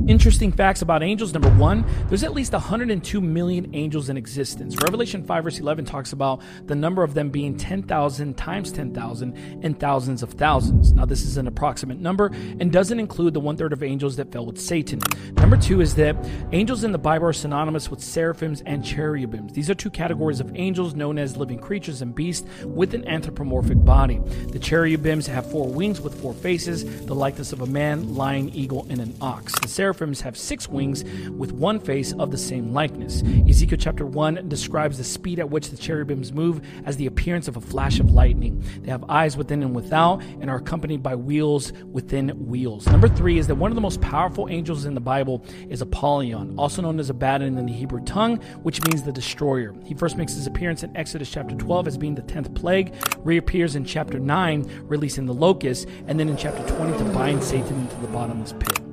Interesting facts about angels. Number one, there's at least 102 million angels in existence. Revelation 5 verse 11 talks about the number of them being 10,000 times 10,000 and thousands of thousands. Now, this is an approximate number and doesn't include the 1/3 of angels that fell with Satan. Number two is that angels in the Bible are synonymous with seraphims and cherubims. These are two categories of angels known as living creatures and beasts with an anthropomorphic body. The cherubims have 4 wings with 4 faces, the likeness of a man, lion, eagle, and an ox. The seraphims have 6 wings with 1 face of the same likeness. Ezekiel chapter 1 describes the speed at which the cherubims move as the appearance of a flash of lightning. They have eyes within and without and are accompanied by wheels within wheels. Number 3 is that one of the most powerful angels in the Bible is Apollyon, also known as Abaddon in the Hebrew tongue, which means the destroyer. He first makes his appearance in Exodus chapter 12 as being the 10th plague, reappears in chapter 9 releasing the locusts, and then in chapter 20 to bind Satan into the bottomless pit.